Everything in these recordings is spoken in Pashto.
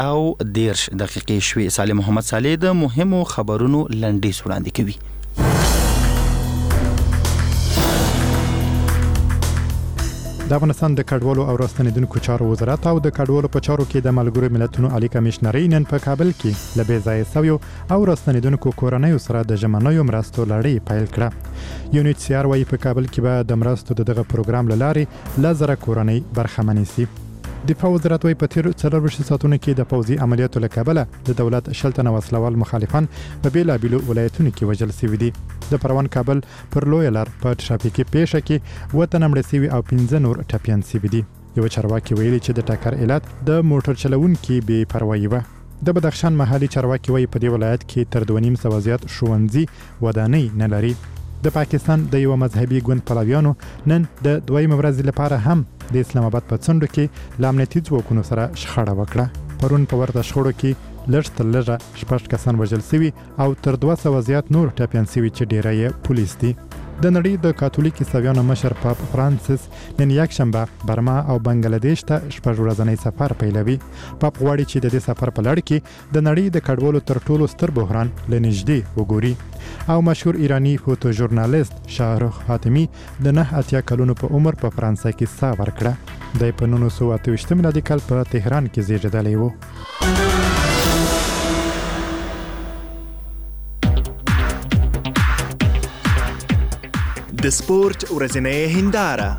10:30 شوي. صالح محمد صالح د مهمو خبرونو لنډیز وړاندې کوي. د افغانستان د کډوالو او راستنیدونکو چارو وزارت او د کډوالو په چارو کې د ملګرو ملتونو عالی کمشنري نن په کابل کې له بې ځایه سویو او راستنیدونکو کورنیو سره د ژمنیو مرستو لړۍ پیل کړه. UNHCR وايي په کابل کې به د مرستو دغه پروګرام لارې لزر کورنۍ برخمنې سي. دفاع وزارت وايي په تیر 24 ساعتونو کې د پوځي عملیاتو له کبله د دولت شلتنه وسلوال مخالفان په بیلابیلو ولایتونو کې وژل شوي دي. د پروان کابل پر لوی لار په ترافیکي پیښه کې وطن مړ شوي او 15 نور ټپيان شوي دي. یو چارواکي ویلي چې د ټکر علت د موټر چلوونکي بې پروایي و. د بدخشان محلي چارواکي وايي په دې ولایت کې تر 2.5 زیات ښوونځي ودانۍ نه لري. د پاکستان د یو مذهبي ګوند پلویانو نن د دویم ورځ لپاره هم د اسلام آباد په څنډو کې له امنیتي ځواکونو سره شخړه وکړه. پرون په ورته شخړو کې لږ تر لږه 6 کسان وژل شوي او تر 200 زیات نور ټپيان شوي چې ډیری یې پولیس دي. د نړۍ د کاتولیک عیسویانو مشر پاپ فرانسیس نن یکشنبه برما او بنگلاديش ته 6 ورځنی سفر پیلوي. پاپ غواړي چې د دې سفر په لړ کې د نړۍ د کډوالو تر ټولو ستر بحران لنږدې وګوري. او مشهور ایرانی فوتو ژورنالیست شاهرخ حاتمی د 9 کلونو په عمر په فرانسه کې سا ورکړه. د په 1928 میلادي کال په تهران کې زیږیدلی و. د سپورت ورځنۍ هنداره.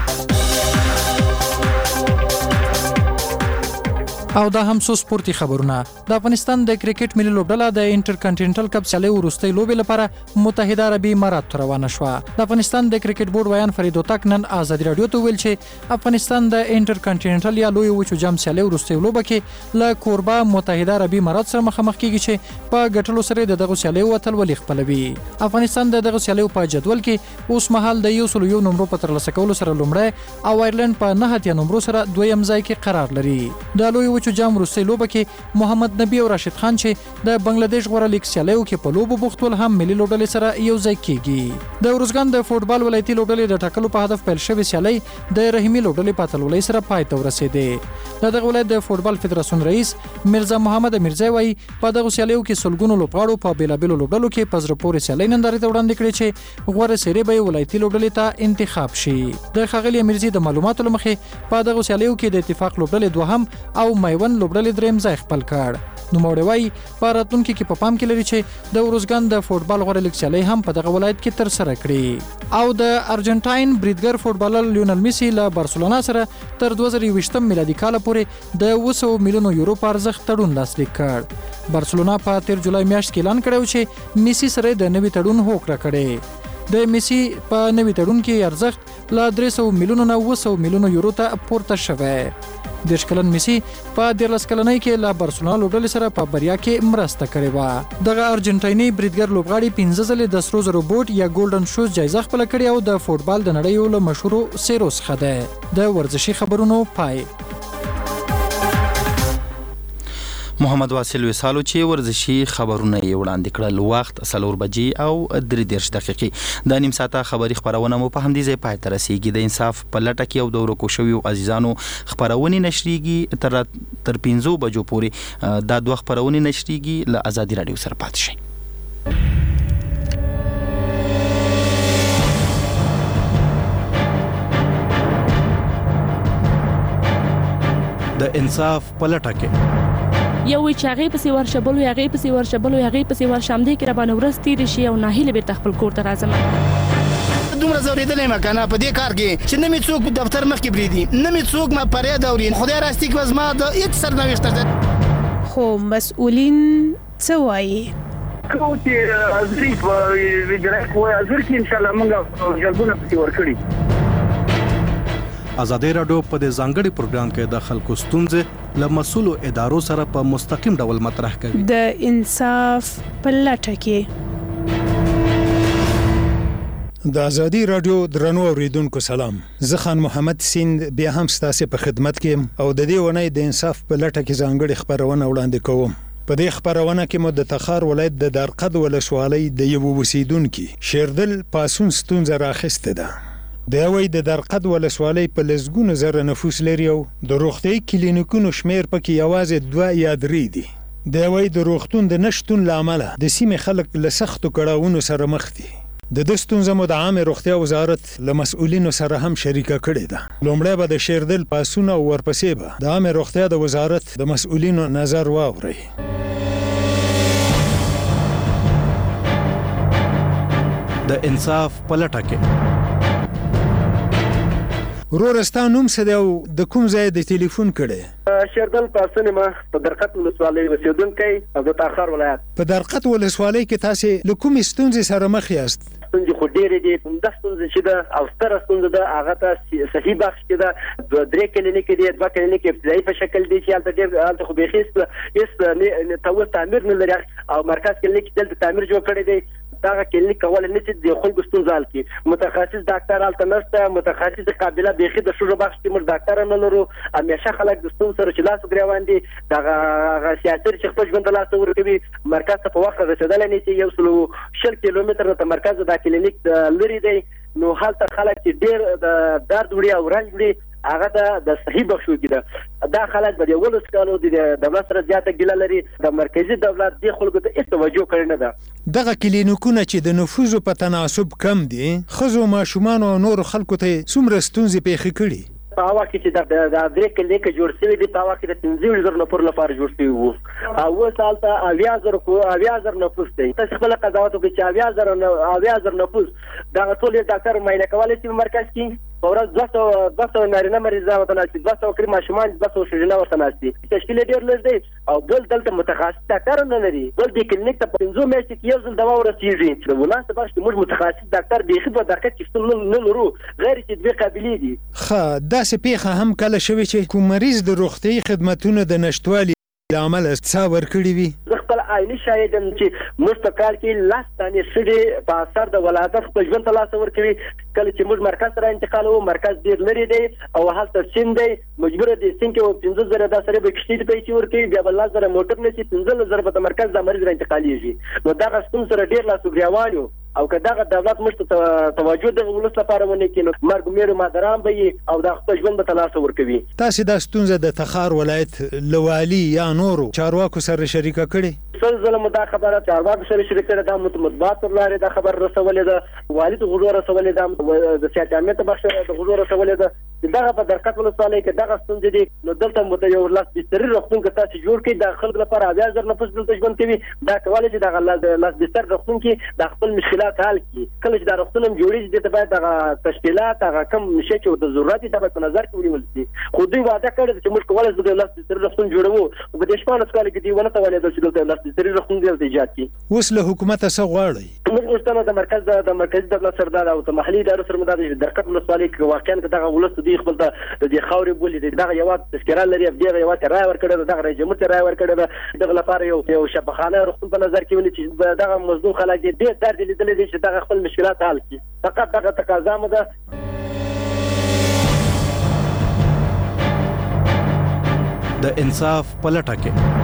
او دا هم سو سپورتي خبرونه. د افغانستان د کرکټ ملي لوبډله د انټر کانټیننټل کپ سیالۍ وروستۍ لوبې لپاره متحده عربي امارات روانه شوه. د افغانستان د کرکټ بورډ ویان فرید وتک نن آزادي رادیو ته ویل چې افغانستان د انټر کانټیننټل یا لوی وچو جام سیالۍ وروستۍ لوبه کې له کوربه متحده عربي امارات سره مخامخ کیږي چې په ګټلو سره دغه سیالۍ وتل ولې خپلوي. افغانستان دغه سیالۍ په جدول کې اوس مهال د 101 نمبر په ترلاسه کولو سره لومړی او آیرلند په 9 نمبر سره دویم ځای کې قرار لري. د لوی جام وروستۍ لوبه کې محمد نبی او راشد خان چې د بنگلاديش غوړه لیګ سیالیو کې په لوبو بوختول هم ملي لوبډلې سره یو ځای کیږي. د ورزګان د فوټبال ولایتي لوبډلې د ټاکلو په هدف پیل شوې سیالۍ د رحیمي لوبډلې په اتلولۍ سره پای ته ورسېده. دغه ولایت د فوټبال فدراسیون رئیس مرزا محمد میرزا وايي په دغه سیالیو کې سلګونو لوبغاړو په بیلابیلو لوبډلو کې پزره پورې سیالۍ نندارې ته وړاندې کړې چې غوړه سری به ولایتي لوبډلې ته انتخاب شي. د خغلی میرزي د معلوماتو لمخې په دغه سیالیو کې د اتفاق لوبډلې دوهم او میوند لوبډلې دریم ځای خپل کړ. نو موړی وايي په راتلونکي کې په پام کې لري چې د ورزګان د فوټبال غوړه لیګ سیالۍ هم په دغه ولایت کې تر سره کړي. او د ارجنټاین بریدګر فوټبالر لیونل میسی له بارسلونا سره تر 2020 میلادي کال پورې د 200 میلیون یورو په ارزښت تړون لاسلیک کړ. بارسلونا په 13 جولای میاشت کې اعلان کړو چې میسی سره د نوي تړون هوکړه کړي. د میسی په نوي تړون کې ارزښت له 300 میلیون نه 200 میلیون یورو ته پورته شوی. 10 کلن میسی په 13 کلنۍ کې له بارسلونا لوبډلې سره په بریا کې مرسته کړې و. دغه ارجنټایني بریدګر لوبغاړي 15 ځلې د سرو زرو بوټ یا ګولډن شوز جایزه خپل کړې او د فوټبال د نړۍ یو له مشهورو سیرو څخه ده. د ورزشي خبرونو پای. محمد واصل وسالو چې ورزشي خبرونه یې وړاندې کړل. وخت 4 بجې او 3 دقیقې. د نیم ساعته خبري خبرونه مو په همدې ځای پای ته رسیږي. د انصاف په لټه کې او د ورکو شویو عزیزانو خبرونه نشریږي تر 15 بجو پورې. دا دوه خبرونه نشریږي له آزادي رادیو سره پاتې شئ. د انصاف په لټه کې یو چې هغه پسې ورشبلو هغه پسې ورشبلو هغه پسې ورشمدې کې را باندې ورستې دي شي او ناهیله به تخپل کور ته راځم. دومره زوریدلې مکنه په دې کار کې چې نه می څوک دفتر مخ کې بریدي نه می څوک ما پرې دورین خدای راستي کې وزما د هیڅ سرنوشت ده. خو مسؤلین څه وایي؟ کوم چې ازري په ویډرک وای ازر کې ان شاء الله موږ جلبونه پسې ورکړي. آزادي رادیو په دې ځانګړي پروګرام کې د خلکو ستونزې له مسؤلو ادارو سره په مستقیم ډول مطرح کوي. د انصاف په لټه کې. د آزادي رادیو درنو اوریدونکو سلام. زه خان محمد سیند بیا هم ستاسو په خدمت کې او د دې ونې د انصاف په لټه کې ځانګړي خبرونه وړاندې کوم. په دې خبرونه کې مو د تخار ولایت د درقد ولسوالۍ د یو اوسیدونکو شیردل پاسون ستونزه راخسته ده. د وای د درقد ولسوالۍ په لزګونو زره نفوس لري او د روغتي کلینیکونو شمیر پکې یوازې 2 یا 3 دي. د وای د روغتون د نشټون لامل د سیمې خلک له سختو کړهونو سره مخ دي. د دستونزو د عامه روغتیا وزارت له مسؤلینو سره هم شریکه کړې ده. لومړی به د شیردل پاسونه او ورپسې به د عامه روغتیا د وزارت د مسؤلینو نظر واوري. د انصاف پلټه کې ورورستا نوم څه دی او د کوم ځای د ټلیفون کړي؟ شیردل پاسونه ما په درقد ولسوالۍ اوسیدونکی او د تاخر ولایت. په درقد ولسوالۍ کې تاسو له کومې ستونزې سره مخ یاست؟ ستونزې خو ډېرې دي. د ستونزې چې ده او ستره ستونزه ده هغه ته صحي بخش کې ده 3 کلینیک دي، 2 کلینیک ابتدایي په شکل دي چې هلته خو بیخي هیڅ تعمیر نه لري او مرکز کلینیک دلته تعمیر جوړ کړی دی. دغه کلینیک کول نه چې د خلکو ستونزه حل کړي. متخصص ډاکټر هلته نشته، متخصص قابله بیخي د شورو بخش کې موږ ډاکټر نه لرو. همیشه خلک د ستونزو سره چې لاس ګریوان دي دغه سیاست چې خپل ژوند ته لاس ورکوي مرکز ته په وخت رسېدلی نه شي. 160 کیلومتره ته مرکز د کلینیک لري دی، نو هلته خلک چې ډېر د درد وړي او رنج وړي هغه د صحي بخشو کې ده. دا خلک به د ولس کالو د دولت سره زیاته ګیله لري. د مرکزي دولت دې خلکو ته هېڅ توجه کړې نه ده. دغه کلینیکونه چې د نفوذ په تناسب کم دي، ښځو ماشومان او نورو خلکو ته څومره ستونزې پیښې کړي؟ په هغه کې چې د 3 کلینیک جوړ شوي دي په هغه کې د 15,000 نفر لپاره جوړ شوي وو او اوس هلته 80,000 نفوس دی. تاسو خپله قضاوت وکړئ چې 80,000 نفوس دغه ټول ډاکټر معاینه کولی شي په مرکز کې. په ورځ 200 نارینه مریضان ورته ناست دي، 200 کړي ماشومان، 200 ښځینه ورته ناست دي. تشکیل یې ډېر لږ دی او بل دلته متخصص ډاکټر نه لري. بل دې کلینیک ته په 5 میاشتې کې 1 ځل دوا ورسېږي. د ولانس په بخش کې موږ متخصص ډاکټر بیخي په درکت کې شتون نه لرو، غیر چې 2 قابلې دي. ښه، داسې پیښه هم کله شوې چې کوم مریض د روغتي خدمتونو د نشتوالي له امله څه ورکړي وي؟ خپل عیني شاهد یم چې موږ په کال کې 10 دانې سړي په اثر د ولادت خپل ژوند ته لاس ورکوي. کله چې موږ مرکز سره انتقالوو، مرکز ډېر لرې دی او هلته سیند دی، مجبوره دی سیند کې 15,000 دا سړی به کښتۍ ته پیسې ورکوي، بیا به 10,000 موټر نه شي، 15,000 به د مرکز د مریض را انتقالېږي. نو دغه ستونزې سره ډېر لاسوګریاوان یو او که دغه دولت موږ ته توجه دغه ولس لپاره ونه کړي نو مرګ مېرو مادران به وي او د خپل ژوند به ته لاس ورکوي. تاسې دا ستونزه د تخار ولایت له والي یا نورو چارواکو سره شریکه کړې؟ څل ځله مو دا خبره چارواکو سره شریکه کړې ده، مطبوعات پر لارې دا خبره رسولې ده، والي ته غوږ رسولې ده، د سیاست امنیت بخش ته غوږ رسولې ده. دغه په درقد ولسوالۍ کې دغه ستونزې دي نو دلته مو ته یو لاس بستري روغتون که تاسو جوړ کړئ د خلکو لپاره 80,000 نفوس دلته ژوند کوي. دا کولی چې دغه لاس بستر روغتون کې د خپل مشکلات حل کړي. کله چې دا روغتون هم جوړېږي دې ته باید دغه تشکیلات هغه کوم شی چې ورته ضرورت دي باید په نظر کې ونیول شي. خو دوی وعده کړې ده چې موږ کولی شو د لاس بستري روغتون جوړوو، خو په دې 14 کال کې دوی ونه توانېدل چې دلته لاس بستري روغتون دلته ایجاد کړي. اوس له حکومته څه غواړئ؟ موږ غوښتنه د مرکزي دولت سره دا او د محلي ادارو سره دا د درقد ولسوالۍ کې واقعا که دغه ولس دوی خپل ته د خاورې بولي دغه یو تذکره لري، دغه یو ته رای ورکړی ده، دغه رئیس جمهور ته رای ورکړی ده، دغه لپاره یو شفاخانه روغتون په نظر کې ونیسي چې دغه مظلوم خلک دي ډېر درد یې لیدلی دی چې دغه خپل مشکلات حل کړي. فقط دغه تقاضا مو ده. د انصاف پلټه کې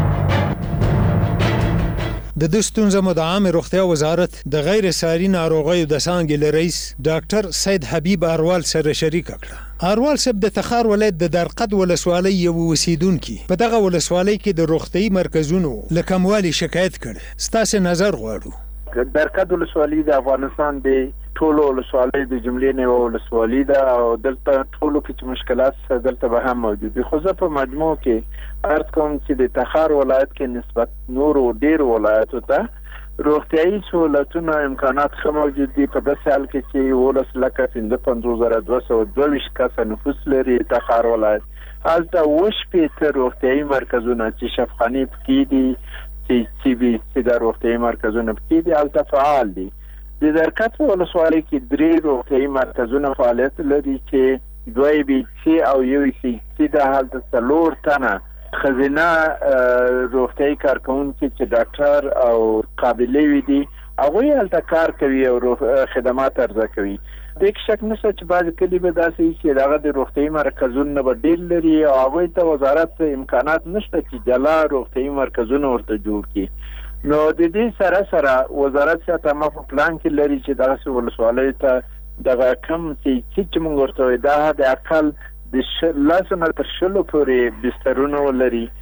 د ستونزو د عامه روغتیا وزارت د غیر ساري ناروغیو د څانګې له رئیس ډاکټر سید حبیب اروال سره شریکه کړه. اروال صاحب د تخار ولایت د درقد ولسوالۍ یو اوسیدونکي په دغه ولسوالۍ کې د روغتي مرکزونو له کموالي شکایت کړي. ستاسو نظر غواړو. درقد ولسوالۍ د افغانستان د ټولو ولسوالۍ د جملې نه ولسوالۍ ده او دلته ټولو کې چې مشکلات دلته به هم موجود دي. خو زه په مجموع کې عرض کوم چې د تخار ولایت کې نسبت نورو ډېرو ولایتو ته روغتیایي سهولتونه امکانات ښه موجود دي. په داسې حال کې چې 15,222 کسه نفوس لري تخار ولایت. هلته 8 روغتیایي مرکزونه چې شفاخانې پکې دي، چې د روغتیایي مرکزونه پکې دي هلته فعال دي. د درقد ولسوالۍ کې 3 روغتیایي مرکزونه فعالیت لري چې 2 BC او 1 CC د هلته 4 تنه ښځینه روغتیایي کارکوونکي چې ډاکټر او قابلې وي دي هغوی هلته کار کوي او خدمات عرضه کوي. د هیڅ شک نشته چې بعضې کلي به داسې وي چې هغه د روغتیایي مرکزونه به ډېر لري او هغوی ته وزارت امکانات نشته چې جلا روغتیایي مرکزونه ورته جوړ کړي. نو د دې سره سره وزارت شاته ما په پلان کې لري چې دغسې ولسوالیو ته دغه کم چې موږ ورته دا د اقل د 10 نه تر 20 پورې بسترونه ولري